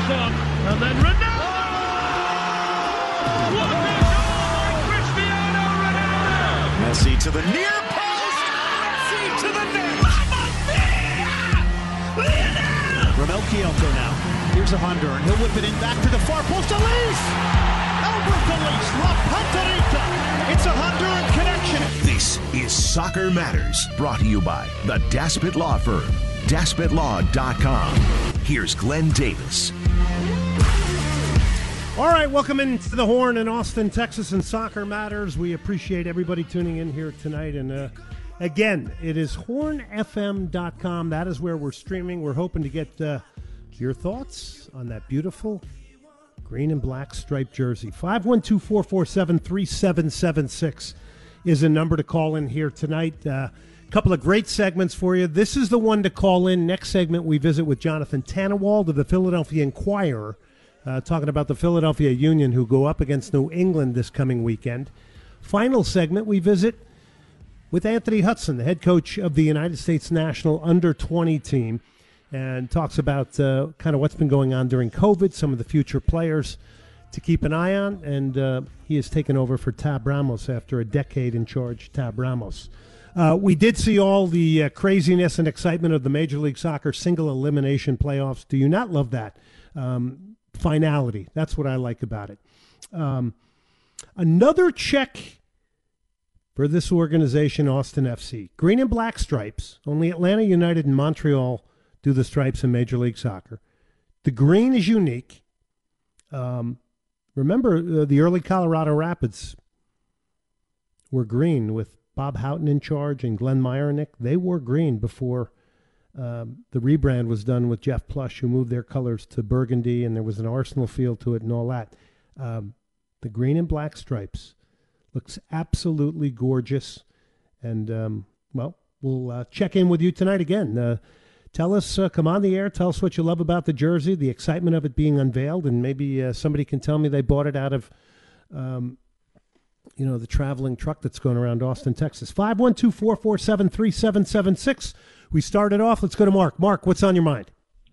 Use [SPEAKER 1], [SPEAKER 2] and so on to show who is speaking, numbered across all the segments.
[SPEAKER 1] on, and then Ronaldo! What a goal by Cristiano Ronaldo!
[SPEAKER 2] Messi to the near post! Messi to the net! Mamma mia! Romel Kyoto now. Here's a Honduran. He'll whip it in back to the far post. Elise! Albert Elise! La Panterita! It's a Honduran connection.
[SPEAKER 3] This is Soccer Matters, brought to you by the Daspit Law Firm. DaspitLaw.com. Here's Glenn Davis.
[SPEAKER 4] All right, welcome into the Horn in Austin, Texas, and Soccer Matters. We appreciate everybody tuning in here tonight. And again, it is hornfm.com. That is where we're streaming. We're hoping to get your thoughts on that beautiful green and black striped jersey. 512-447-3776 is a number to call in here tonight. Couple of great segments for you. This is the one to call in. Next segment, we visit with Jonathan Tannenwald of the Philadelphia Inquirer, talking about the Philadelphia Union, who go up against New England this coming weekend. Final segment, we visit with Anthony Hudson, the head coach of the United States National Under-20 team, and talks about kind of what's been going on during COVID, some of the future players to keep an eye on, and he has taken over for Tab Ramos after a decade in charge, Tab Ramos. We did see all the craziness and excitement of the Major League Soccer single elimination playoffs. Do you not love that? Finality. That's what I like about it. Another check for this organization, Austin FC. Green and black stripes. Only Atlanta United and Montreal do the stripes in Major League Soccer. The green is unique. Remember, the early Colorado Rapids were green with Bob Houghton in charge and Glenn Meyernick. They wore green before the rebrand was done with Jeff Plush, who moved their colors to burgundy, and there was an Arsenal feel to it and all that. The green and black stripes looks absolutely gorgeous. And, well, we'll check in with you tonight again. Tell us, come on the air, tell us what you love about the jersey, the excitement of it being unveiled, and maybe somebody can tell me they bought it out of the traveling truck that's going around Austin, Texas. 512-447-3776. We started off. Let's go to Mark. Mark, what's on your mind?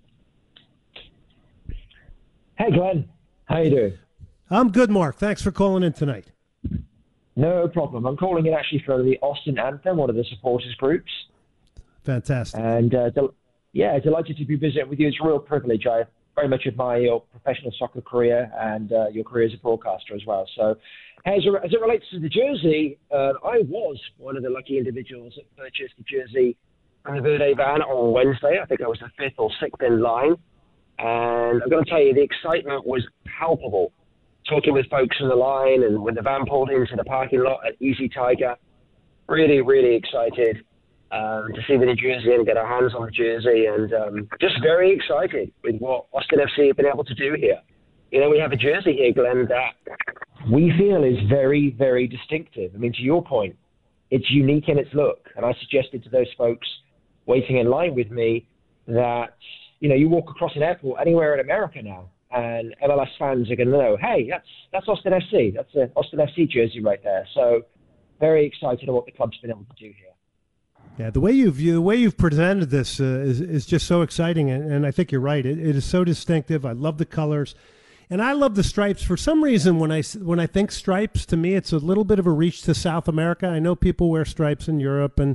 [SPEAKER 5] Hey, Glenn. How you doing?
[SPEAKER 4] I'm good, Mark. Thanks for calling in tonight.
[SPEAKER 5] No problem. I'm calling in actually for the Austin Anthem, one of the supporters groups.
[SPEAKER 4] Fantastic.
[SPEAKER 5] And, delighted to be visiting with you. It's a real privilege. I very much admire your professional soccer career and your career as a broadcaster as well. So, as it relates to the jersey, I was one of the lucky individuals that purchased the jersey from the Verde van on Wednesday. I think I was the fifth or sixth in line. And I'm going to tell you, the excitement was palpable. Talking with folks in the line and when the van pulled into the parking lot at Easy Tiger, really, really excited to see the new jersey and get our hands on the jersey. And just very excited with what Austin FC have been able to do here. You know, we have a jersey here, Glenn, that we feel is very, very distinctive. I mean, to your point, it's unique in its look. And I suggested to those folks waiting in line with me that, you walk across an airport anywhere in America now, and MLS fans are going to know, hey, that's Austin FC. That's an Austin FC jersey right there. So very excited about what the club's been able to do here.
[SPEAKER 4] Yeah, the way you've presented this is just so exciting, and I think you're right. It is so distinctive. I love the colors. And I love the stripes. For some reason, when I think stripes, to me, it's a little bit of a reach to South America. I know people wear stripes in Europe and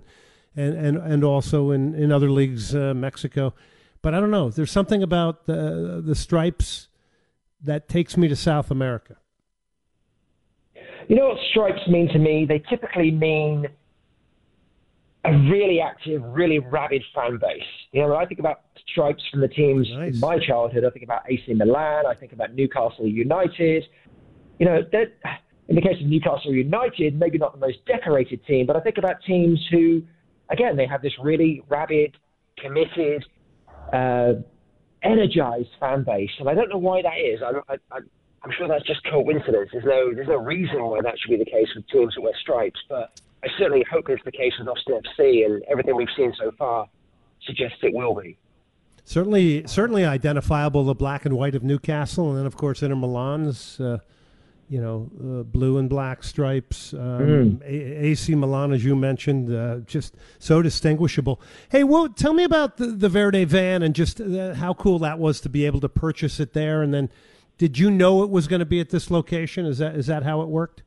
[SPEAKER 4] also in other leagues, Mexico. But I don't know. There's something about the stripes that takes me to South America.
[SPEAKER 5] You know what stripes mean to me? They typically mean a really active, really rabid fan base. When I think about stripes from the teams in my childhood, I think about AC Milan, I think about Newcastle United. In the case of Newcastle United, maybe not the most decorated team, but I think about teams who, again, they have this really rabid, committed, energized fan base. And I don't know why that is. I'm sure that's just coincidence. There's no reason why that should be the case with teams that wear stripes, but I certainly hope it's the case with Austin FC, and everything we've seen so far suggests it will be.
[SPEAKER 4] Certainly identifiable, the black and white of Newcastle, and then, of course, Inter Milan's blue and black stripes. AC Milan, as you mentioned, just so distinguishable. Hey, tell me about the Verde van and just how cool that was to be able to purchase it there. And then, did you know it was going to be at this location? Is that how it worked?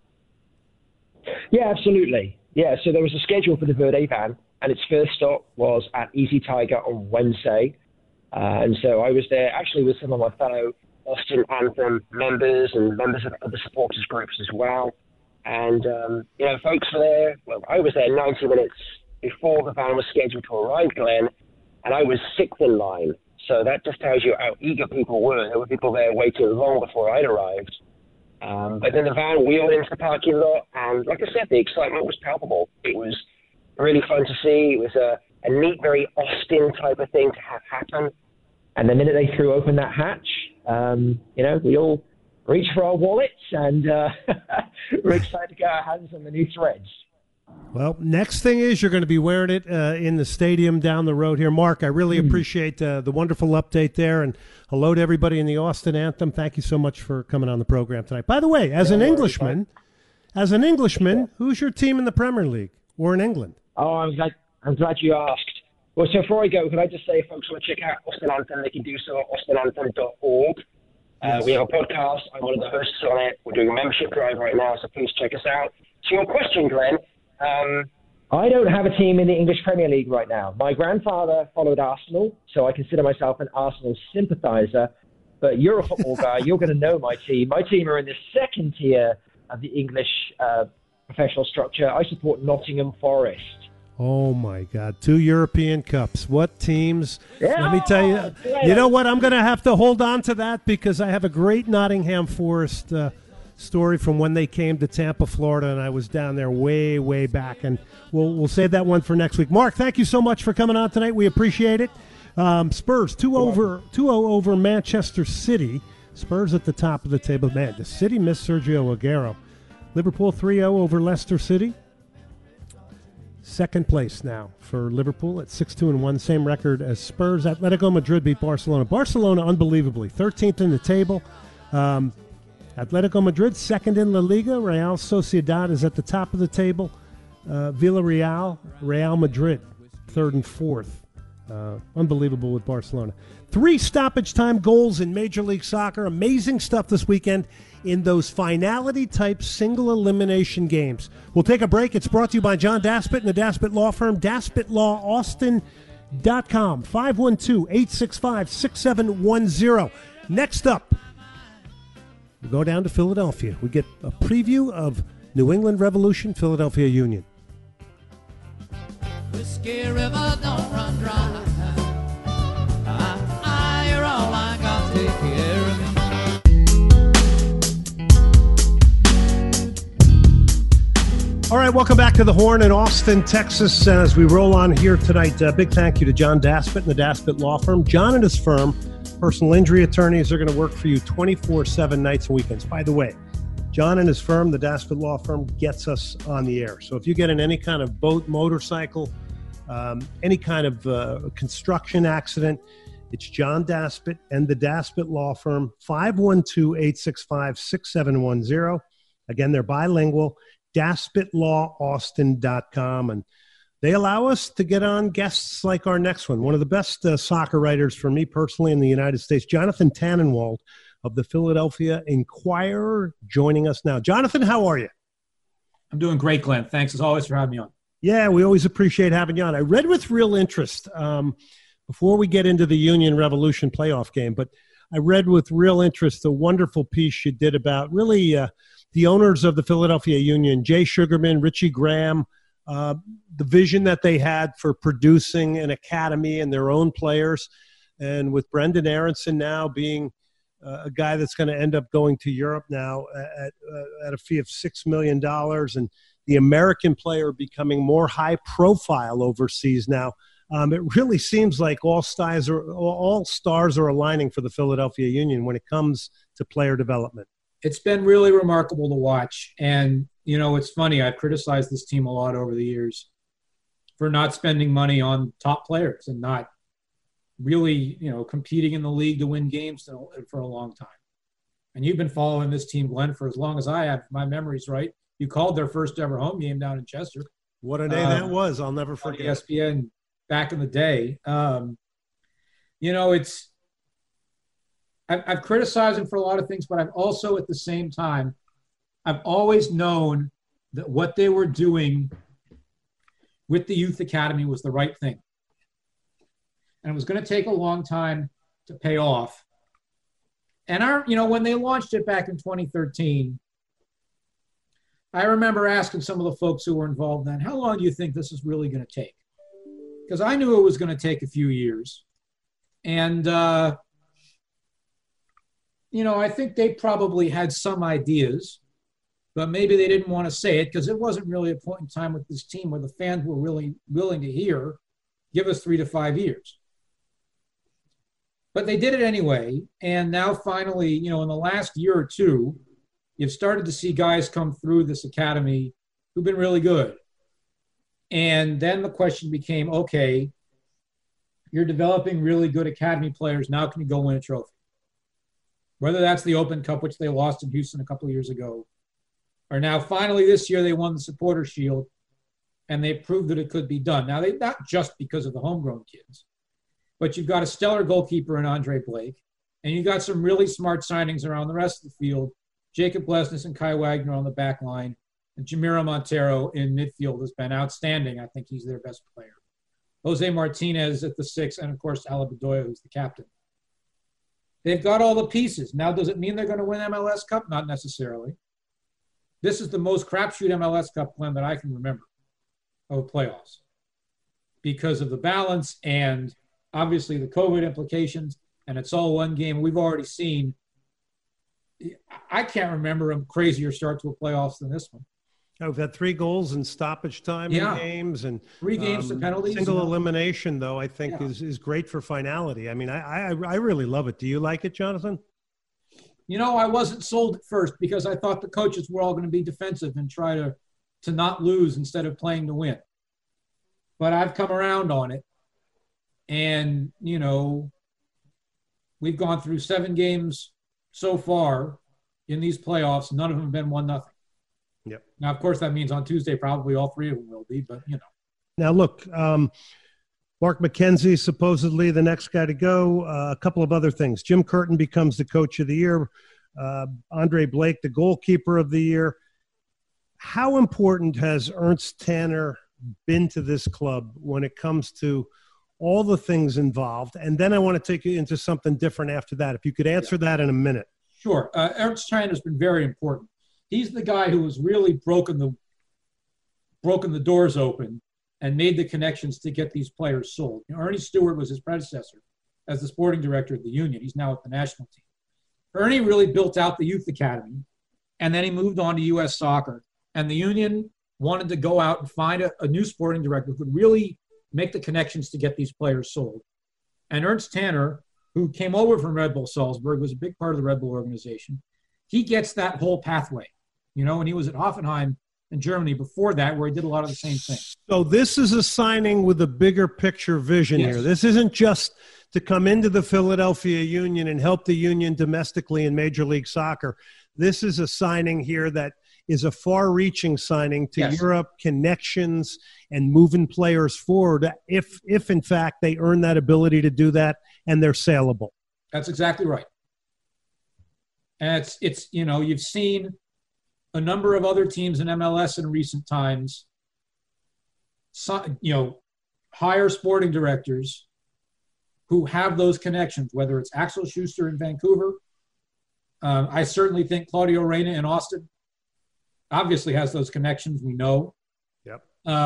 [SPEAKER 5] Yeah, absolutely. Yeah, so there was a schedule for the Verde van, and its first stop was at Easy Tiger on Wednesday. And so I was there actually with some of my fellow Austin Anthem members and members of other supporters groups as well. And, folks were there. Well, I was there 90 minutes before the van was scheduled to arrive, Glenn, and I was sixth in line. So that just tells you how eager people were. There were people there waiting long before I'd arrived. But then the van wheeled into the parking lot, and like I said, the excitement was palpable. It was really fun to see. It was a neat, very Austin type of thing to have happen. And the minute they threw open that hatch, we all reached for our wallets, and we're excited to get our hands on the new threads.
[SPEAKER 4] Well, next thing is you're going to be wearing it in the stadium down the road here. Mark, I really appreciate the wonderful update there, and hello to everybody in the Austin Anthem. Thank you so much for coming on the program tonight. By the way, as an Englishman, who's your team in the Premier League or in England?
[SPEAKER 5] Oh, I'm glad you asked. Well, so before I go, can I just say if folks want to check out Austin Anthem, they can do so at austinanthem.org. We have a podcast. I'm one of the hosts on it. We're doing a membership drive right now, so please check us out. To your question, Glenn, I don't have a team in the English Premier League right now. My grandfather followed Arsenal, so I consider myself an Arsenal sympathizer. But you're a football guy. You're going to know my team. My team are in the second tier of the English professional structure. I support Nottingham Forest.
[SPEAKER 4] Oh, my God. 2 European Cups. What teams?
[SPEAKER 5] Yeah,
[SPEAKER 4] let me tell you. You know what? I'm going to have to hold on to that because I have a great Nottingham Forest story from when they came to Tampa, Florida, and I was down there way, way back. And we'll save that one for next week. Mark, thank you so much for coming on tonight. We appreciate it. Spurs 2-0 over Manchester City. Spurs at the top of the table. Man, the City missed Sergio Aguero. Liverpool 3-0 over Leicester City. Second place now for Liverpool at 6-2-1, same record as Spurs. Atletico Madrid beat Barcelona. Barcelona, unbelievably, 13th in the table. Atletico Madrid, second in La Liga. Real Sociedad is at the top of the table. Villarreal, Real Madrid, third and fourth. Unbelievable with Barcelona. 3 stoppage time goals in Major League Soccer. Amazing stuff this weekend in those finality-type single elimination games. We'll take a break. It's brought to you by John Daspit and the Daspit Law Firm, DaspitLawAustin.com, 512-865-6710. Next up, we go down to Philadelphia. We get a preview of New England Revolution, Philadelphia Union.
[SPEAKER 6] Whiskey River don't run dry. You're all I got, take care of me.
[SPEAKER 4] All right, welcome back to the Horn in Austin, Texas. And as we roll on here tonight, big thank you to John Daspit and the Daspit Law Firm. John and his firm, personal injury attorneys, are going to work for you 24/7 nights and weekends. By the way, John and his firm, the Daspit Law Firm, gets us on the air. So if you get in any kind of boat, motorcycle, any kind of construction accident, it's John Daspit and the Daspit Law Firm, 512-865-6710. Again, they're bilingual, DaspitLawAustin.com. And they allow us to get on guests like our next one of the best soccer writers for me personally in the United States, Jonathan Tannenwald of the Philadelphia Inquirer, joining us now. Jonathan, how are you?
[SPEAKER 7] I'm doing great, Glenn. Thanks as always for having me on.
[SPEAKER 4] Yeah, we always appreciate having you on. I read with real interest before we get into the Union Revolution playoff game, but I read with real interest the wonderful piece you did about really the owners of the Philadelphia Union, Jay Sugarman, Richie Graham, the vision that they had for producing an academy and their own players. And with Brendan Aronson now being a guy that's going to end up going to Europe now at a fee of $6 million, and the American player becoming more high profile overseas now. It really seems like all stars are aligning for the Philadelphia Union when it comes to player development.
[SPEAKER 7] It's been really remarkable to watch. And, it's funny. I've criticized this team a lot over the years for not spending money on top players and not really, competing in the league to win games for a long time. And you've been following this team, Glenn, for as long as I have. If my memory's right. You called their first ever home game down in Chester.
[SPEAKER 4] What a day that was. I'll never forget.
[SPEAKER 7] ESPN back in the day. I've criticized them for a lot of things, but I've also at the same time, I've always known that what they were doing with the youth academy was the right thing. And it was going to take a long time to pay off. And when they launched it back in 2013, I remember asking some of the folks who were involved then, how long do you think this is really going to take? Because I knew it was going to take a few years. And, I think they probably had some ideas, but maybe they didn't want to say it because it wasn't really a point in time with this team where the fans were really willing to hear, give us 3 to 5 years. But they did it anyway. And now finally, in the last year or two, you've started to see guys come through this academy who've been really good. And then the question became, okay, you're developing really good academy players. Now can you go win a trophy? Whether that's the Open Cup, which they lost in Houston a couple of years ago, or now finally this year they won the Supporter Shield and they proved that it could be done. Now, not just because of the homegrown kids, but you've got a stellar goalkeeper in Andre Blake, and you've got some really smart signings around the rest of the field. Jacob Lesnes and Kai Wagner on the back line, and Jamiro Montero in midfield has been outstanding. I think he's their best player. Jose Martinez at the 6, and, of course, Ala Bedoya, who's the captain. They've got all the pieces. Now, does it mean they're going to win MLS Cup? Not necessarily. This is the most crapshoot MLS Cup, Glenn, that I can remember of playoffs because of the balance and obviously the COVID implications, and it's all one game. We've already seen – I can't remember a crazier start to a playoffs than this one.
[SPEAKER 4] We've had 3 goals in stoppage time in games and
[SPEAKER 7] 3 games to penalties.
[SPEAKER 4] Single elimination, though, I think is great for finality. I mean, I really love it. Do you like it, Jonathan?
[SPEAKER 7] I wasn't sold at first because I thought the coaches were all going to be defensive and try to not lose instead of playing to win. But I've come around on it. And, we've gone through 7 games so far in these playoffs. None of them have been 1-0.
[SPEAKER 4] Yep.
[SPEAKER 7] Now, of course, that means on Tuesday probably all 3 of them will be, but,
[SPEAKER 4] Now, look, Mark McKenzie, supposedly the next guy to go. A couple of other things. Jim Curtin becomes the coach of the year. Andre Blake, the goalkeeper of the year. How important has Ernst Tanner been to this club when it comes to all the things involved? And then I want to take you into something different after that. If you could answer that in a minute.
[SPEAKER 7] Sure. Ernst Tanner has been very important. He's the guy who has really broken the doors open and made the connections to get these players sold. Ernie Stewart was his predecessor as the sporting director of the Union. He's now at the national team. Ernie really built out the youth academy, and then he moved on to U.S. Soccer. And the Union wanted to go out and find a new sporting director who could really make the connections to get these players sold. And Ernst Tanner, who came over from Red Bull Salzburg, was a big part of the Red Bull organization. He gets that whole pathway, and he was at Hoffenheim in Germany before that, where he did a lot of the same thing.
[SPEAKER 4] So this is a signing with a bigger picture vision here. This isn't just to come into the Philadelphia Union and help the Union domestically in Major League Soccer. This is a signing here that is a far-reaching signing to Europe, connections, and moving players forward if in fact they earn that ability to do that and they're saleable.
[SPEAKER 7] That's exactly right. And it's you've seen a number of other teams in MLS in recent times, hire sporting directors who have those connections, whether it's Axel Schuster in Vancouver. I certainly think Claudio Reyna in Austin obviously has those connections, we know.
[SPEAKER 4] Yep.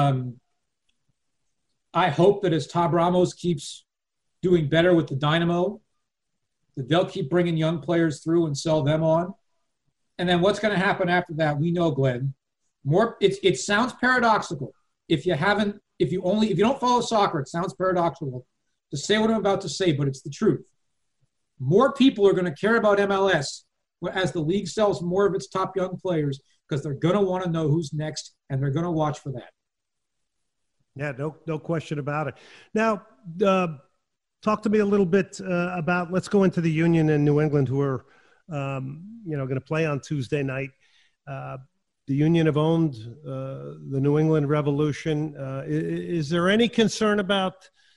[SPEAKER 7] I hope that as Tab Ramos keeps doing better with the Dynamo, that they'll keep bringing young players through and sell them on. And then what's going to happen after that? We know, Glenn. It sounds paradoxical. If you don't follow soccer, it sounds paradoxical to say what I'm about to say, but it's the truth. More people are going to care about MLS as the league sells more of its top young players because they're going to want to know who's next, and they're going to watch for that.
[SPEAKER 4] Yeah, no question about it. Now, talk to me a little bit about, let's go into the Union in New England, who are going to play on Tuesday night. The Union have owned the New England Revolution. Is there any concern about,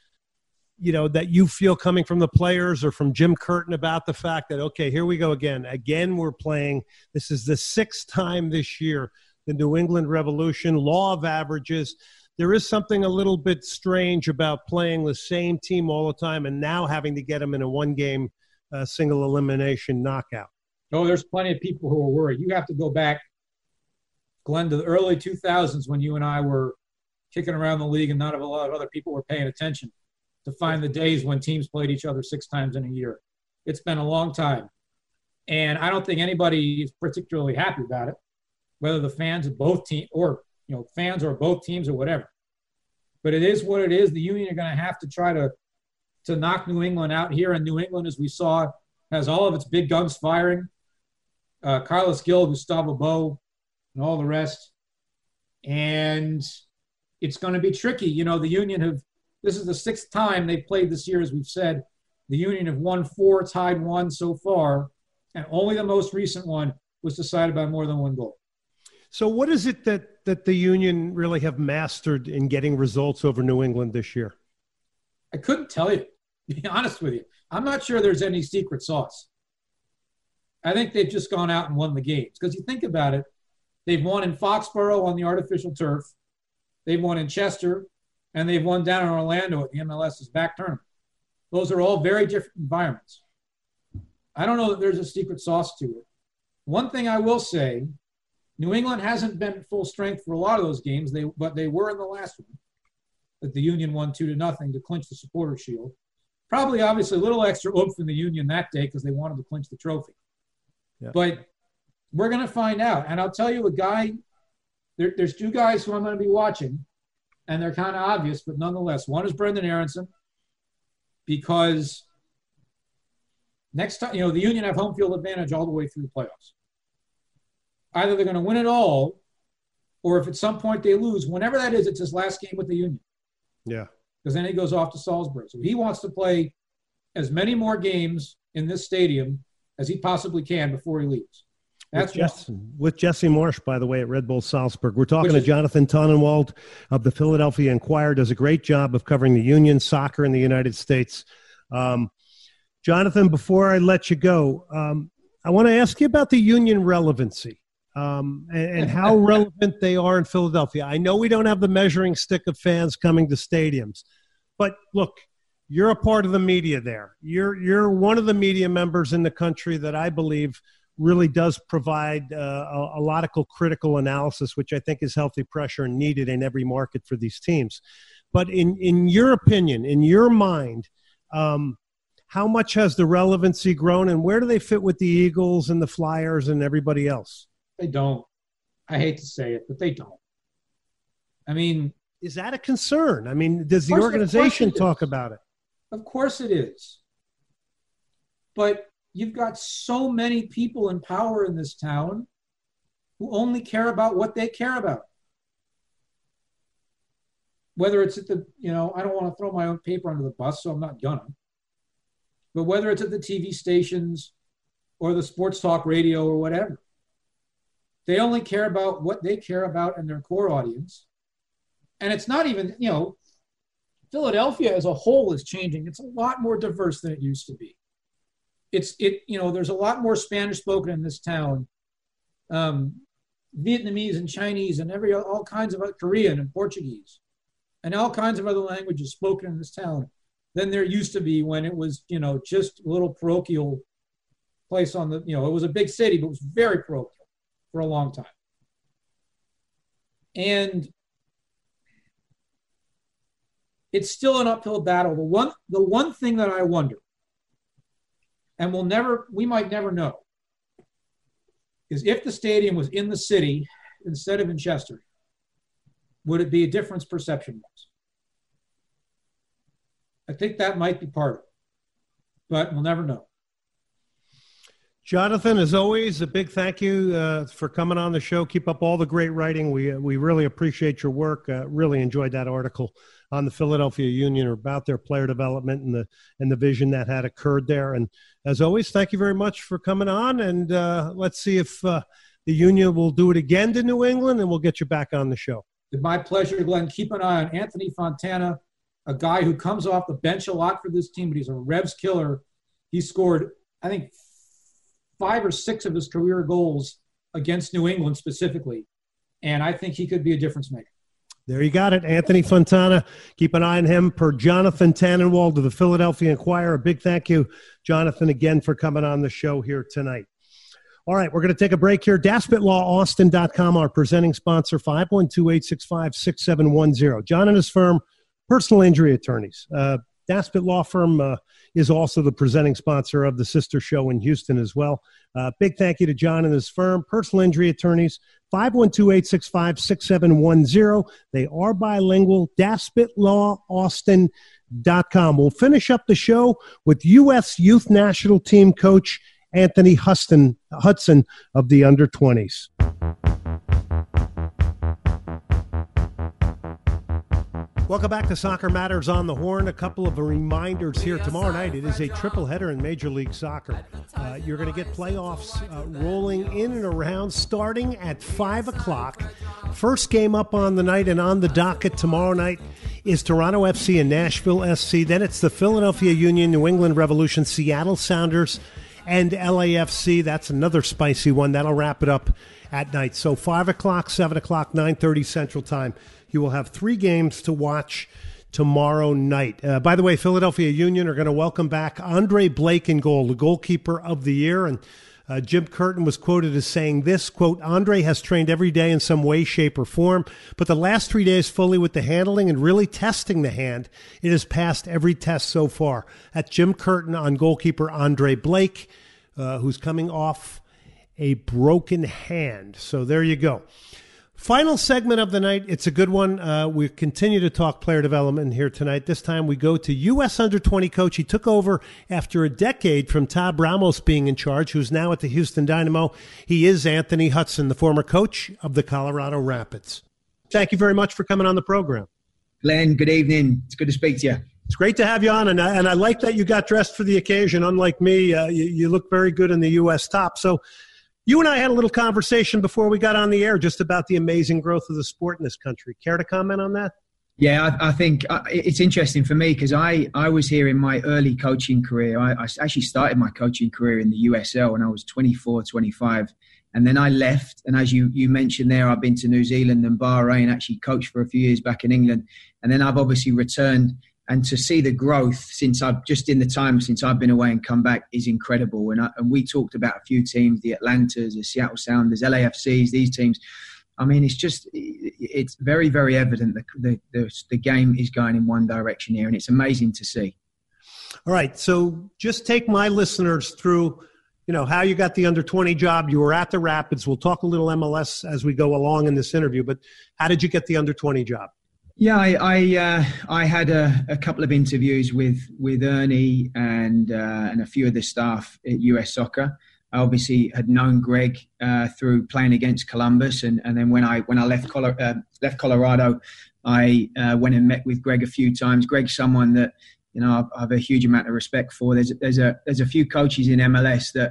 [SPEAKER 4] that you feel coming from the players or from Jim Curtin about the fact that, okay, here we go again. Again, we're playing. This is the 6th time this year, the New England Revolution, law of averages. There is something a little bit strange about playing the same team all the time and now having to get them in a one-game single elimination knockout.
[SPEAKER 7] Oh, there's plenty of people who are worried. You have to go back, Glenn, to the early 2000s when you and I were kicking around the league and not a lot of other people were paying attention to find the days when teams played each other 6 times in a year. It's been a long time. And I don't think anybody is particularly happy about it, whether the fans of both teams or, fans or both teams or whatever. But it is what it is. The Union are going to have to try to knock New England out here. And New England, as we saw, has all of its big guns firing. Carlos Gil, Gustavo Bo, and all the rest. And it's going to be tricky. The Union this is the 6th time they've played this year, as we've said. The Union have won 4, tied 1 so far, and only the most recent one was decided by more than 1 goal.
[SPEAKER 4] So what is it that the Union really have mastered in getting results over New England this year?
[SPEAKER 7] I couldn't tell you, to be honest with you. I'm not sure there's any secret sauce. I think they've just gone out and won the games. Because you think about it, they've won in Foxborough on the artificial turf. They've won in Chester. And they've won down in Orlando at the MLS's back tournament. Those are all very different environments. I don't know that there's a secret sauce to it. One thing I will say, New England hasn't been at full strength for a lot of those games, but they were in the last one that the Union won 2-0 to clinch the Supporter Shield. Probably, obviously, a little extra oomph in the Union that day because they wanted to clinch the trophy. Yeah. But we're going to find out. And I'll tell you there's 2 guys who I'm going to be watching. And they're kind of obvious, but nonetheless. One is Brendan Aronson, because next time, the Union have home field advantage all the way through the playoffs. Either they're going to win it all, or if at some point they lose, whenever that is, it's his last game with the Union.
[SPEAKER 4] Yeah.
[SPEAKER 7] Because then he goes off to Salzburg. So he wants to play as many more games in this stadium as he possibly can before he leaves.
[SPEAKER 4] With Jesse Marsh, by the way, at Red Bull Salzburg. We're talking to Jonathan Tannenwald of the Philadelphia Inquirer. Does a great job of covering the Union soccer in the United States. Jonathan, before I let you go, I want to ask you about the Union relevancy and how relevant they are in Philadelphia. I know we don't have the measuring stick of fans coming to stadiums, but look, you're a part of the media there. You're one of the media members in the country that I believe really does provide a lot of critical analysis, which I think is healthy pressure and needed in every market for these teams. But in your opinion, in your mind, how much has the relevancy grown, and where do they fit with the Eagles and the Flyers and everybody else?
[SPEAKER 7] They don't. I hate to say it, but they don't. I mean,
[SPEAKER 4] is that a concern? I mean, does the organization talk about it?
[SPEAKER 7] Of course it is. But you've got so many people in power in this town who only care about what they care about. Whether it's at the, I don't want to throw my own paper under the bus, so I'm not gonna. But whether it's at the TV stations or the sports talk radio or whatever, they only care about what they care about in their core audience. And it's not even, Philadelphia as a whole is changing. It's a lot more diverse than it used to be. There's a lot more Spanish spoken in this town, Vietnamese and Chinese and all kinds of Korean and Portuguese and all kinds of other languages spoken in this town than there used to be when it was, just a little parochial place on the, it was a big city, but it was very parochial for a long time. And it's still an uphill battle. The one thing that I wonder, and we might never know, is if the stadium was in the city instead of in Chester, would it be a difference perception-wise? I think that might be part of it, but we'll never know.
[SPEAKER 4] Jonathan, as always, a big thank you for coming on the show. Keep up all the great writing. We really appreciate your work. Really enjoyed that article on the Philadelphia Union or about their player development and the vision that had occurred there. And as always, thank you very much for coming on. And let's see if the Union will do it again to New England, and we'll get you back on the show.
[SPEAKER 7] It's my pleasure, Glenn. Keep an eye on Anthony Fontana, a guy who comes off the bench a lot for this team, but he's a Revs killer. He scored, I think, 5 or 6 of his career goals against New England specifically. And I think he could be a difference maker.
[SPEAKER 4] There you got it, Anthony Fontana. Keep an eye on him per Jonathan Tannenwald of the Philadelphia Inquirer. A big thank you, Jonathan, again for coming on the show here tonight. All right, we're going to take a break here. DaspitLawAustin.com, our presenting sponsor, 512-865-6710. John and his firm, personal injury attorneys. Daspit Law Firm is also the presenting sponsor of the sister show in Houston as well. Big thank you to John and his firm, personal injury attorneys, 512-865-6710. They are bilingual, DaspitLawAustin.com. We'll finish up the show with U.S. Youth National Team coach Anthony Hudson of the Under-20s. Welcome back to Soccer Matters on the Horn. A couple of reminders here. Tomorrow night, it is a triple header in Major League Soccer. You're going to get playoffs rolling in and around starting at 5 o'clock. First game up on the night and on the docket tomorrow night is Toronto FC and Nashville SC. Then it's the Philadelphia Union, New England Revolution, Seattle Sounders, and LAFC. That's another spicy one. That'll wrap it up at night. So 5 o'clock, 7 o'clock, 9:30 Central Time. You will have 3 games to watch tomorrow night. By the way, Philadelphia Union are going to welcome back Andre Blake in goal, the goalkeeper of the year. And Jim Curtin was quoted as saying this, quote, Andre has trained every day in some way, shape, or form, but the last 3 days fully with the handling and really testing the hand, it has passed every test so far. That's Jim Curtin on goalkeeper Andre Blake, who's coming off a broken hand. So there you go. Final segment of the night. It's a good one. We continue to talk player development here tonight. This time we go to U.S. Under-20 coach. He took over after a decade from Tab Ramos being in charge, who's now at the Houston Dynamo. He is Anthony Hudson, the former coach of the Colorado Rapids. Thank you very much for coming on the program.
[SPEAKER 8] Glenn, good evening. It's good to speak to you.
[SPEAKER 4] It's great to have you on, and I like that you got dressed for the occasion. Unlike me, you look very good in the U.S. top. So you and I had a little conversation before we got on the air just about the amazing growth of the sport in this country. Care to comment on that?
[SPEAKER 8] Yeah, I think it's interesting for me because I was here in my early coaching career. I actually started my coaching career in the USL when I was 24, 25. And then I left. And as you mentioned there, I've been to New Zealand and Bahrain, actually coached for a few years back in England. And then I've obviously returned. And to see the growth since I've been away and come back is incredible. And we talked about a few teams, the Atlantas, the Seattle Sounders, LAFCs, these teams. I mean, it's very, very evident that the game is going in one direction here, and it's amazing to see.
[SPEAKER 4] All right. So just take my listeners through, how you got the under-20 job. You were at the Rapids. We'll talk a little MLS as we go along in this interview, but how did you get the under-20 job?
[SPEAKER 8] Yeah, I had a couple of interviews with Ernie and a few of the staff at US Soccer. I obviously had known Greg through playing against Columbus, and then when I left Colorado, I went and met with Greg a few times. Greg's someone that I have a huge amount of respect for. There's a few coaches in MLS that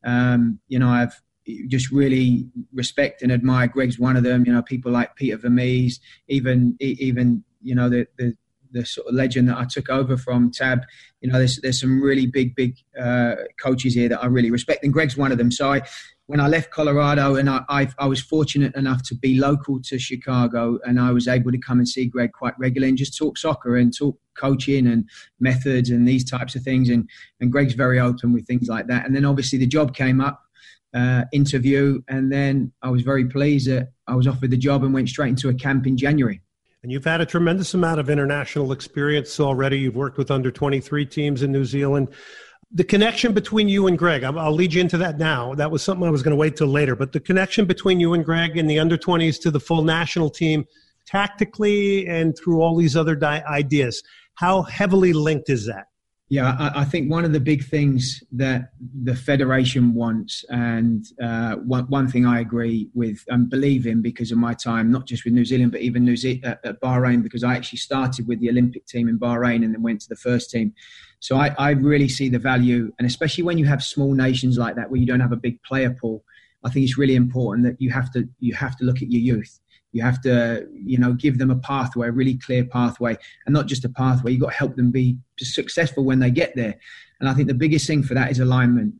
[SPEAKER 8] I've just really respect and admire. Greg's one of them. People like Peter Vermees, even the sort of legend that I took over from Tab. There's some really big coaches here that I really respect, and Greg's one of them. So when I left Colorado, and I was fortunate enough to be local to Chicago, and I was able to come and see Greg quite regularly and just talk soccer and talk coaching and methods and these types of things. And Greg's very open with things like that. And then obviously the job came up. Interview, and then I was very pleased that I was offered the job and went straight into a camp in January.
[SPEAKER 4] And you've had a tremendous amount of international experience already. You've worked with under-23 teams in New Zealand. The connection between you and Greg, I'll lead you into that now. That was something I was going to wait till later. But the connection between you and Greg and the under-20s to the full national team, tactically and through all these other ideas, how heavily linked is that?
[SPEAKER 8] Yeah, I think one of the big things that the Federation wants, and one thing I agree with and believe in because of my time, not just with New Zealand, but even at Bahrain, because I actually started with the Olympic team in Bahrain and then went to the first team. So I really see the value, and especially when you have small nations like that where you don't have a big player pool, I think it's really important that you have to look at your youth. You have to, give them a pathway, a really clear pathway, and not just a pathway. You've got to help them be successful when they get there. And I think the biggest thing for that is alignment.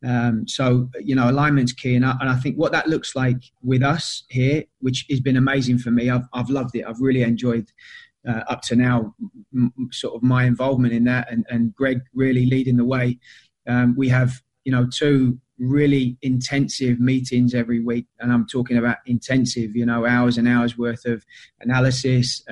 [SPEAKER 8] Alignment's key. And I think what that looks like with us here, which has been amazing for me, I've loved it. I've really enjoyed up to now sort of my involvement in that, and Greg really leading the way. We have, 2 really intensive meetings every week, and I'm talking about intensive, hours and hours worth of analysis,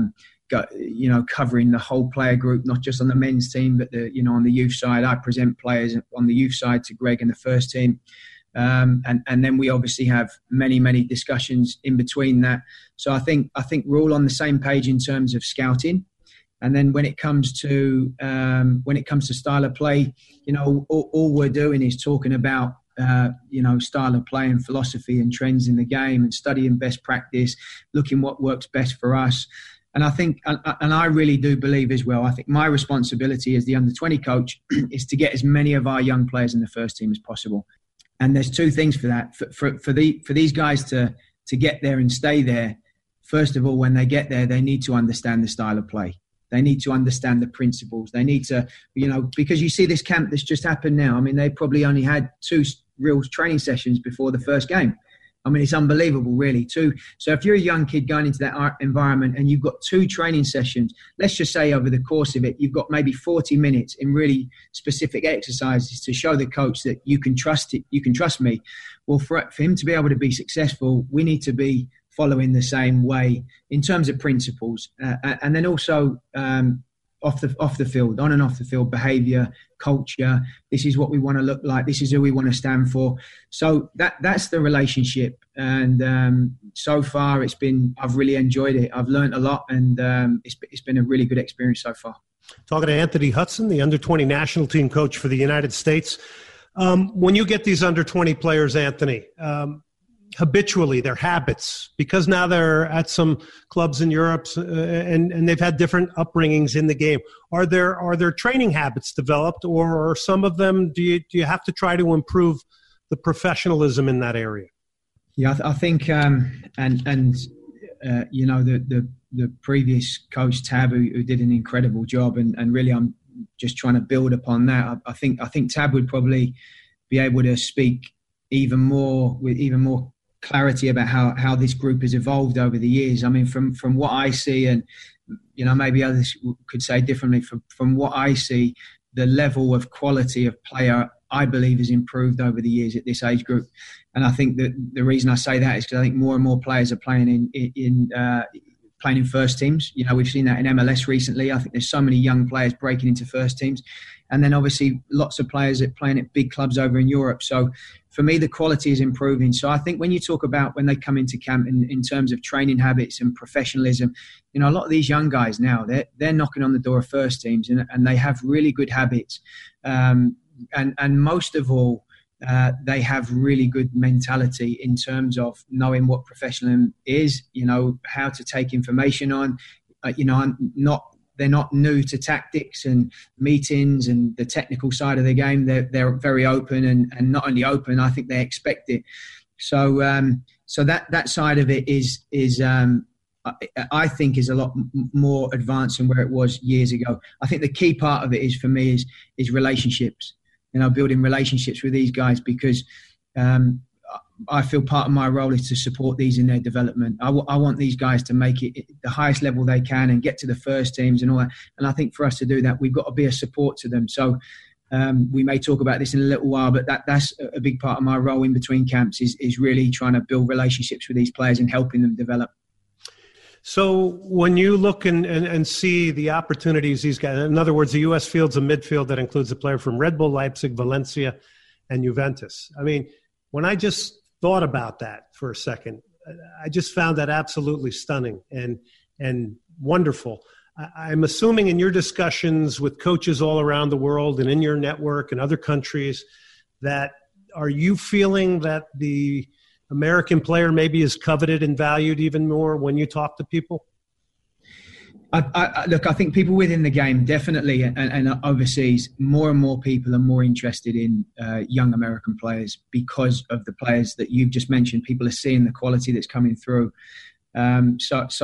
[SPEAKER 8] covering the whole player group, not just on the men's team, but on the youth side. I present players on the youth side to Greg and the first team, and then we obviously have many discussions in between that. So I think we're all on the same page in terms of scouting. And then when it comes to style of play, all we're doing is talking about style of play and philosophy and trends in the game and studying best practice, looking what works best for us. And I think, and I really do believe as well, I think my responsibility as the under-20 coach is to get as many of our young players in the first team as possible. And there's 2 things for that. For these guys to get there and stay there, first of all, when they get there, they need to understand the style of play. They need to understand the principles. They need to, because you see this camp that's just happened now. I mean, they probably only had 2 real training sessions before the first game. I mean, it's unbelievable, really. 2. So if you're a young kid going into that environment and you've got 2 training sessions, let's just say over the course of it, you've got maybe 40 minutes in really specific exercises to show the coach that you can trust it. You can trust me. Well, for him to be able to be successful, we need to be following the same way in terms of principles, and then also off the field, on and off the field, behaviour, culture. This is what we want to look like. This is who we want to stand for. So that's the relationship. And so far, I've really enjoyed it. I've learned a lot, and it's been a really good experience so far.
[SPEAKER 4] Talking to Anthony Hudson, the under-20 national team coach for the United States. When you get these under-20 players, Anthony, habitually their habits, because now they're at some clubs in Europe and they've had different upbringings in the game. Are there training habits developed, or are some of them, do you have to try to improve the professionalism in that area?
[SPEAKER 8] Yeah, I think, the previous coach Tab, who did an incredible job, and really I'm just trying to build upon that. I think Tab would probably be able to speak even more clarity about how this group has evolved over the years. I mean, from what I see, and maybe others could say differently, from what I see, the level of quality of player, I believe, has improved over the years at this age group. And I think that the reason I say that is because I think more and more players are playing in first teams. We've seen that in MLS recently. I think there's so many young players breaking into first teams. And then obviously lots of players are playing at big clubs over in Europe. So for me, the quality is improving. So I think when you talk about when they come into camp in terms of training habits and professionalism, a lot of these young guys now, they're knocking on the door of first teams, and they have really good habits. And most of all, they have really good mentality in terms of knowing what professionalism is, how to take information on, they're not new to tactics and meetings and the technical side of the game. They're very open, and not only open, I think they expect it. So that side of it is I think is a lot more advanced than where it was years ago. I think the key part of it is, for me, is relationships. Building relationships with these guys, because I feel part of my role is to support these in their development. I want these guys to make it the highest level they can and get to the first teams and all that. And I think for us to do that, we've got to be a support to them. So we may talk about this in a little while, but that's a big part of my role in between camps is really trying to build relationships with these players and helping them develop.
[SPEAKER 4] So when you look and see the opportunities these guys, in other words, the U.S. field's a midfield that includes a player from Red Bull Leipzig, Valencia, and Juventus. I mean, when I just thought about that for a second, I just found that absolutely stunning and wonderful. I'm assuming in your discussions with coaches all around the world and in your network and other countries, that are you feeling that the American player maybe is coveted and valued even more when you talk to people?
[SPEAKER 8] Look, I think people within the game definitely, and overseas, more and more people are more interested in young American players because of the players that you've just mentioned. People are seeing the quality that's coming through. I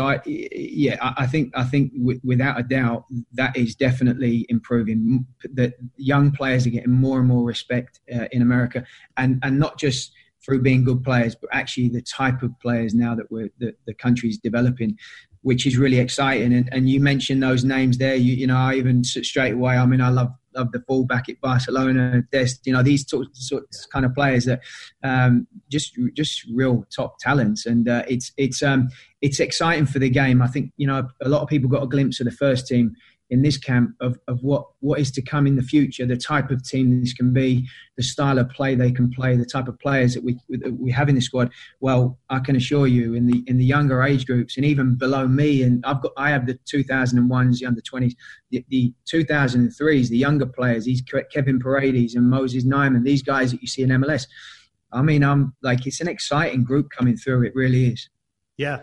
[SPEAKER 8] think without a doubt that is definitely improving. That young players are getting more and more respect in America, and not just through being good players, but actually the type of players now that the country's developing, which is really exciting. And you mentioned those names there. You know, I even straight away. I mean, I love the fullback at Barcelona, Dest. You know, these sorts kind of players that just real top talents, and it's exciting for the game. I think, you know, a lot of people got a glimpse of the first team in this camp of what is to come in the future, the type of team this can be, the style of play they can play, the type of players that we have in the squad. Well, I can assure you, in the younger age groups and even below me, and I have the 2001s, the under 20s, the 2003s, the younger players, these Kevin Paredes and Moses Nyman, these guys that you see in MLS. I mean, it's an exciting group coming through. It really is.
[SPEAKER 4] Yeah,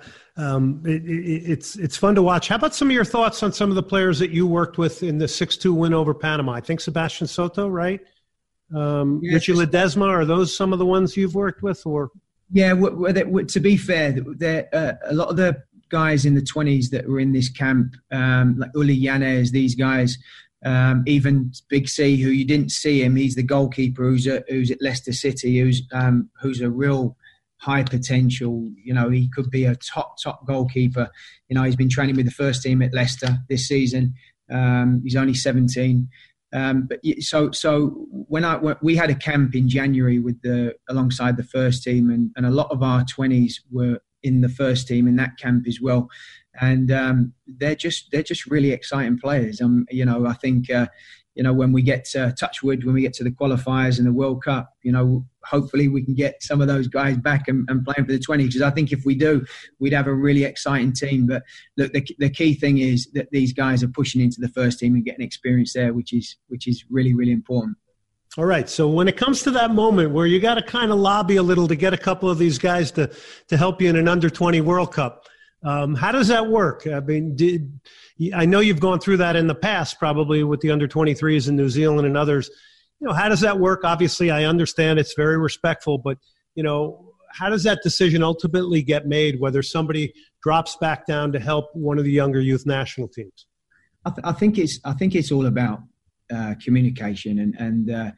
[SPEAKER 4] it's fun to watch. How about some of your thoughts on some of the players that you worked with in the 6-2 win over Panama? I think Sebastian Soto, right? Richie Ledesma, are those some of the ones you've worked with? Or
[SPEAKER 8] yeah, to be fair, a lot of the guys in the 20s that were in this camp, like Uli Yanez, these guys, even Big C, who you didn't see him, he's the goalkeeper who's at Leicester City, who's a real high potential. You know, he could be a top we You know, he's been training with the first team at Leicester this season. He's only 17. But so when we had a camp in January alongside the first team, and a lot of our 20s were in the first team in that camp as well. And they're just really exciting players. You know, I think you know, when we get to Touchwood, when we get to the qualifiers and the World Cup, you know, hopefully we can get some of those guys back and playing for the 20s. Because I think if we do, we'd have a really exciting team. But look, the key thing is that these guys are pushing into the first team and getting experience there, which is really, really important.
[SPEAKER 4] All right. So when it comes to that moment where you got to kind of lobby a little to get a couple of these guys to help you in an under-20 World Cup, how does that work? I mean, I know you've gone through that in the past, probably with the under-23s in New Zealand and others. You know, how does that work? Obviously, I understand it's very respectful, but, you know, how does that decision ultimately get made, whether somebody drops back down to help one of the younger youth national teams?
[SPEAKER 8] I think it's all about communication, and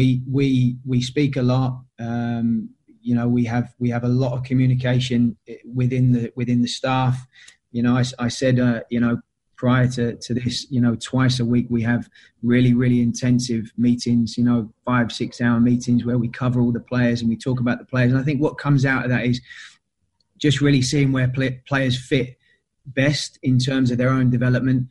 [SPEAKER 8] we speak a lot. You know, we have a lot of communication within the staff. You know, I said, you know, prior to this, you know, twice a week we have really, really intensive meetings, you know, 5-6 hour meetings where we cover all the players and we talk about the players. And I think what comes out of that is just really seeing where players fit best in terms of their own development.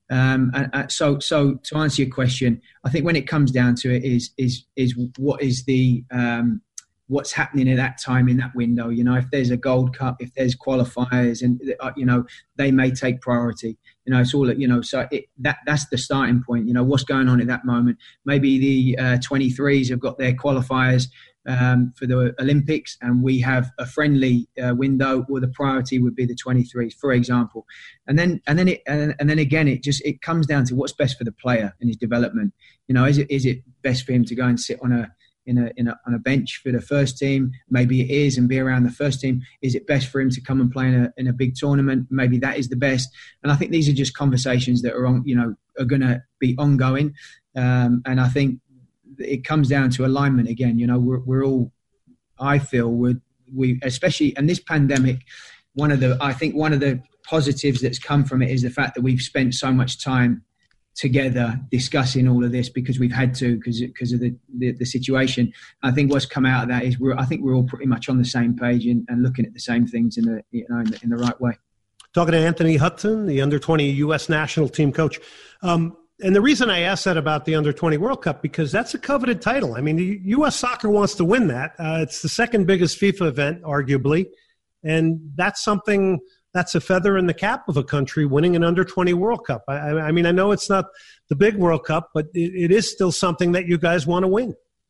[SPEAKER 8] So to answer your question, I think when it comes down to it is what is the what's happening at that time in that window. You know, if there's a Gold Cup, if there's qualifiers, and you know, they may take priority. You know, it's all, you know, so that's the starting point. You know, what's going on at that moment. Maybe the 23s have got their qualifiers for the Olympics, and we have a friendly window where the priority would be the 23s, for example. And then again, it comes down to what's best for the player and his development. You know, is it best for him to go and sit on a bench for the first team? Maybe it is, and be around the first team. Is it best for him to come and play in a big tournament? Maybe that is the best. And I think these are just conversations that are going to be ongoing. And I think it comes down to alignment again. You know, we're all, I feel, we especially, and this pandemic, one of the positives that's come from it is the fact that we've spent so much time together discussing all of this because we've had to, because of the situation. I think what's come out of that is I think we're all pretty much on the same page and looking at the same things in the right way.
[SPEAKER 4] Talking to Anthony Hudson, the under-20 U.S. national team coach. And the reason I asked that about the under-20 World Cup, because that's a coveted title. I mean, the U.S. Soccer wants to win that. It's the second biggest FIFA event, arguably. And that's something that's a feather in the cap of a country winning an under-20 World Cup. I mean, I know it's not the big World Cup, but it is still something that you guys want to win.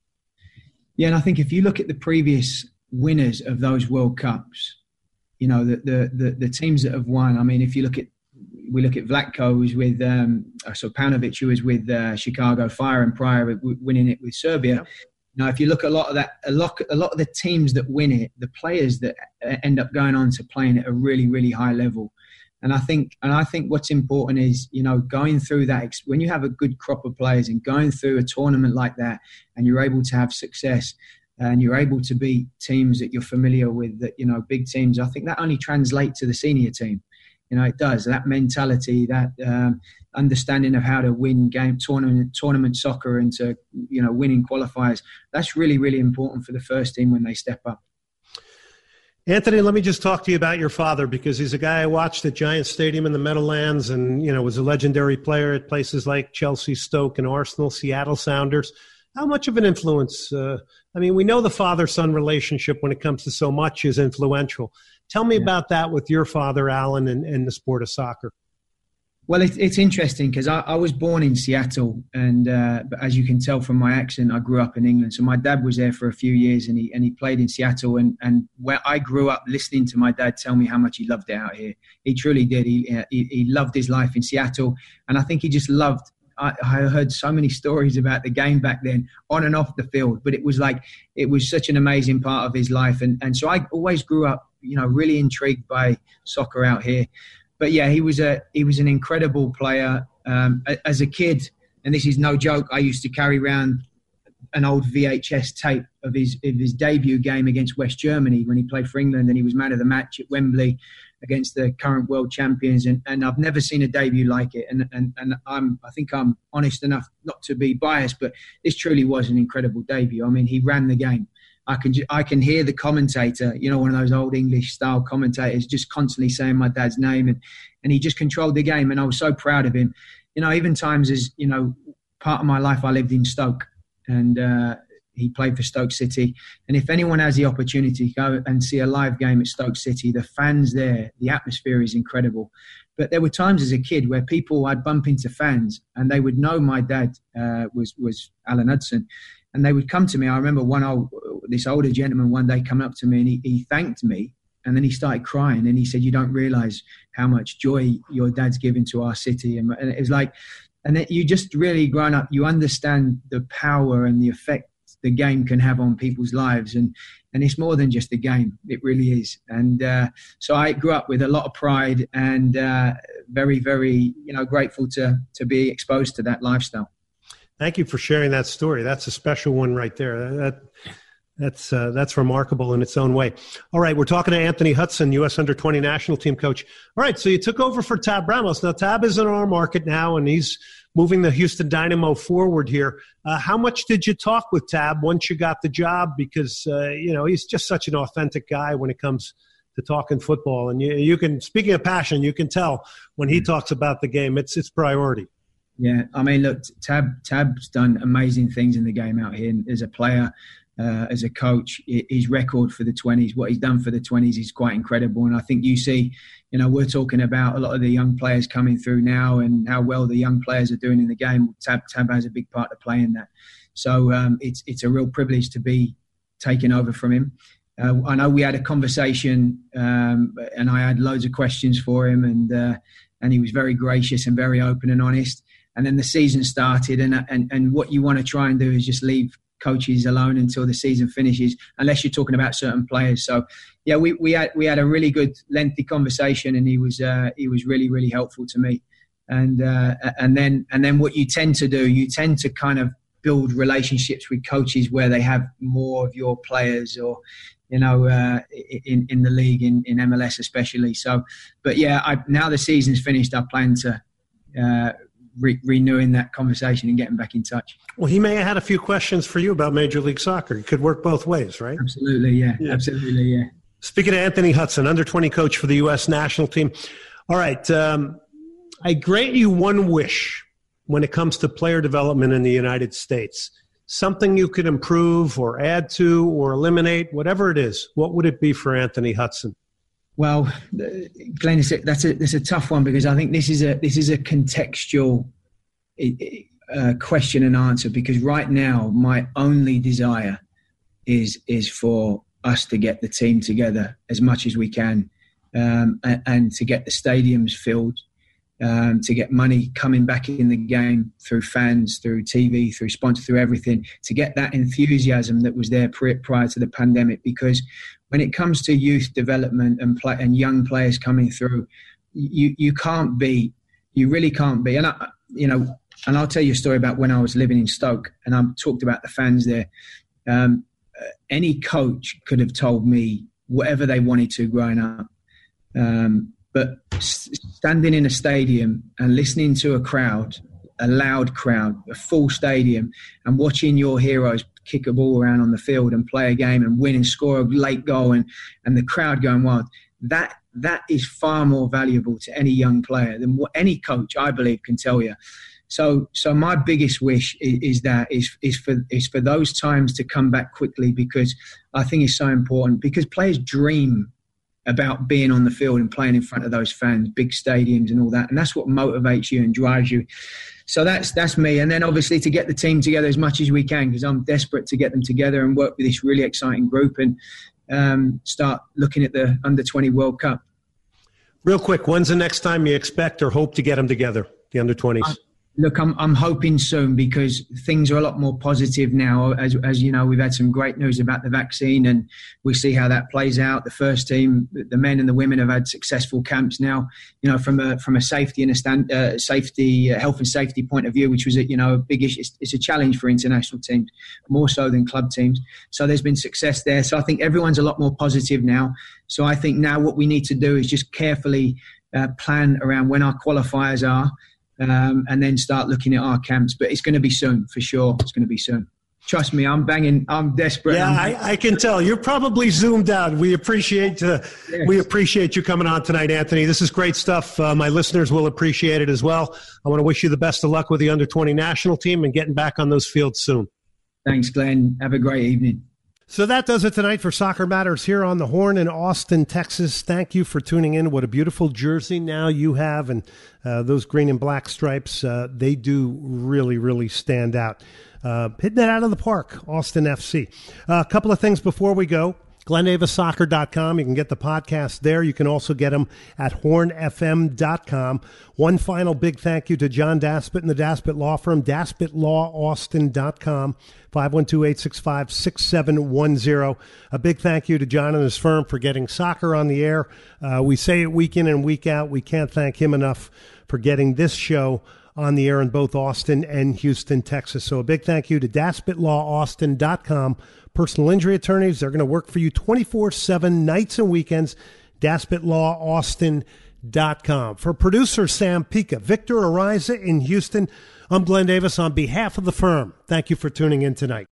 [SPEAKER 8] Yeah, and I think if you look at the previous winners of those World Cups, you know, the teams that have won. I mean, if you look at Vlatko, who was with Paunovic, who was with Chicago Fire, and prior winning it with Serbia. Yeah. Now, if you look at a lot of the teams that win it, the players that end up going on to playing at a really, really high level. And I think what's important is, you know, going through that, when you have a good crop of players and going through a tournament like that, and you're able to have success, and you're able to beat teams that you're familiar with, that, you know, big teams, I think that only translates to the senior team. You know, it does. That mentality, that understanding of how to win tournament soccer, and to, you know, winning qualifiers, that's really, really important for the first team when they step up.
[SPEAKER 4] Anthony, let me just talk to you about your father, because he's a guy I watched at Giant Stadium in the Meadowlands, and, you know, was a legendary player at places like Chelsea, Stoke, and Arsenal, Seattle Sounders. How much of an influence? I mean, we know the father-son relationship when it comes to so much is influential. Tell me about that with your father, Alan, and the sport of soccer.
[SPEAKER 8] Well, it's interesting because I was born in Seattle, and as you can tell from my accent, I grew up in England. So my dad was there for a few years, and he played in Seattle. And where I grew up listening to my dad tell me how much he loved it out here. He truly did. He loved his life in Seattle, and I think he just loved. I heard so many stories about the game back then, on and off the field, but it was such an amazing part of his life. And so I always grew up, you know, really intrigued by soccer out here. But yeah, he was an incredible player. As a kid, and this is no joke, I used to carry around an old VHS tape of his debut game against West Germany when he played for England, and he was man of the match at Wembley against the current world champions, and I've never seen a debut like it. And I think I'm honest enough not to be biased, but this truly was an incredible debut. I mean, he ran the game. I can hear the commentator, you know, one of those old English style commentators, just constantly saying my dad's name, and he just controlled the game, and I was so proud of him. You know, even times as, you know, part of my life I lived in Stoke, and he played for Stoke City. And if anyone has the opportunity to go and see a live game at Stoke City, the fans there, the atmosphere is incredible. But there were times as a kid where I'd bump into fans, and they would know my dad was Alan Hudson. And they would come to me. I remember this older gentleman one day come up to me, and he thanked me, and then he started crying, and he said, "You don't realise how much joy your dad's given to our city." And it was like, and you just really grown up, you understand the power and the effect the game can have on people's lives, and it's more than just a game. It really is. And so I grew up with a lot of pride, and very, very, you know, grateful to be exposed to that lifestyle.
[SPEAKER 4] Thank you for sharing that story. That's a special one right there. That's remarkable in its own way. All right, we're talking to Anthony Hudson, U.S. Under-20 national team coach. All right, so you took over for Tab Ramos. Now, Tab is in our market now, and he's moving the Houston Dynamo forward here. How much did you talk with Tab once you got the job? Because, you know, he's just such an authentic guy when it comes to talking football. And you can, speaking of passion, you can tell when he talks about the game, it's priority.
[SPEAKER 8] Yeah, I mean, look, Tab's done amazing things in the game out here as a player, as a coach. His record for the 20s, what he's done for the 20s is quite incredible. And I think you see, you know, we're talking about a lot of the young players coming through now and how well the young players are doing in the game. Tab has a big part to play in that. So it's a real privilege to be taken over from him. I know we had a conversation and I had loads of questions for him, and he was very gracious and very open and honest. And then the season started, and what you want to try and do is just leave coaches alone until the season finishes, unless you're talking about certain players. So, yeah, we had a really good, lengthy conversation, and he was really, really helpful to me. And then what you tend to do, you tend to kind of build relationships with coaches where they have more of your players, or you know, in the league, in MLS especially. So, but yeah, now the season's finished, I plan to renewing that conversation and getting back in touch.
[SPEAKER 4] Well, he may have had a few questions for you about Major League Soccer. It could work both ways, right?
[SPEAKER 8] Absolutely, yeah. Absolutely, yeah.
[SPEAKER 4] Speaking of Anthony Hudson, under-20 coach for the U.S. national team. All right, I grant you one wish when it comes to player development in the United States. Something you could improve or add to or eliminate, whatever it is. What would it be for Anthony Hudson?
[SPEAKER 8] Well, Glenn, that's a tough one, because I think this is a contextual question and answer, because right now my only desire is for us to get the team together as much as we can, and to get the stadiums filled, to get money coming back in the game through fans, through TV, through sponsors, through everything, to get that enthusiasm that was there prior to the pandemic. Because when it comes to youth development and young players coming through, you really can't be. And and I'll tell you a story about when I was living in Stoke, and I talked about the fans there. Any coach could have told me whatever they wanted to growing up. But standing in a stadium and listening to a loud crowd, a full stadium, and watching your heroes kick a ball around on the field and play a game and win and score a late goal, and the crowd going wild, that is far more valuable to any young player than what any coach, I believe, can tell you. So my biggest wish is for those times to come back quickly, because I think it's so important, because players dream about being on the field and playing in front of those fans, big stadiums and all that. And that's what motivates you and drives you. So that's me. And then obviously to get the team together as much as we can, because I'm desperate to get them together and work with this really exciting group and start looking at the Under-20 World Cup.
[SPEAKER 4] Real quick, when's the next time you expect or hope to get them together, the Under-20s?
[SPEAKER 8] Look, I'm hoping soon, because things are a lot more positive now. As you know, we've had some great news about the vaccine, and we see how that plays out. The first team, the men and the women, have had successful camps now. From a safety and health and safety point of view, which was a big issue. It's a challenge for international teams, more so than club teams. So there's been success there. So I think everyone's a lot more positive now. So I think now what we need to do is just carefully plan around when our qualifiers are. And then start looking at our camps. But it's going to be soon, for sure. It's going to be soon. Trust me, I'm desperate.
[SPEAKER 4] Yeah, I can tell. You're probably zoomed out. We appreciate you coming on tonight, Anthony. This is great stuff. My listeners will appreciate it as well. I want to wish you the best of luck with the Under-20 national team and getting back on those fields soon.
[SPEAKER 8] Thanks, Glenn. Have a great evening.
[SPEAKER 4] So that does it tonight for Soccer Matters here on the Horn in Austin, Texas. Thank you for tuning in. What a beautiful jersey now you have, and those green and black stripes, they do really, really stand out. Hitting it out of the park, Austin FC. A couple of things before we go. GlenDavisSoccer.com. You can get the podcast there. You can also get them at HornFM.com. One final big thank you to John Daspit and the Daspit Law Firm, DaspitLawAustin.com, 512-865-6710. A big thank you to John and his firm for getting soccer on the air. We say it week in and week out. We can't thank him enough for getting this show on the air in both Austin and Houston, Texas. So a big thank you to DaspitLawAustin.com. Personal injury attorneys, they're going to work for you 24/7, nights and weekends. DaspitLawAustin.com. For producer Sam Pica, Victor Ariza in Houston, I'm Glenn Davis on behalf of the firm. Thank you for tuning in tonight.